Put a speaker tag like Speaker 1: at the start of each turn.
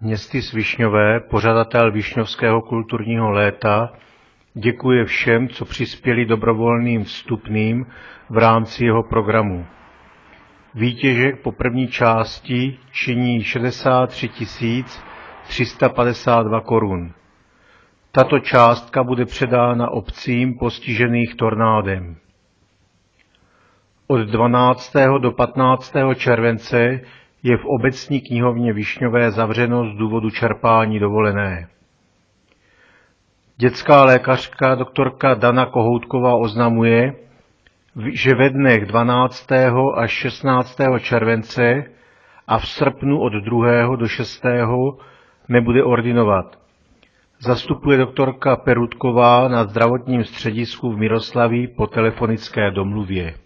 Speaker 1: Městys Višňové, pořadatel Višňovského kulturního léta, děkuje všem, co přispěli dobrovolným vstupným v rámci jeho programu. Výtěžek po první části činí 63 352 korun. Tato částka bude předána obcím postižených tornádem. Od 12. do 15. července je v obecní knihovně Višňové zavřeno z důvodu čerpání dovolené. Dětská lékařka doktorka Dana Kohoutková oznamuje, že ve dnech 12. až 16. července a v srpnu od 2. do 6. nebude ordinovat. Zastupuje doktorka Perutková na zdravotním středisku v Miroslavi po telefonické domluvě.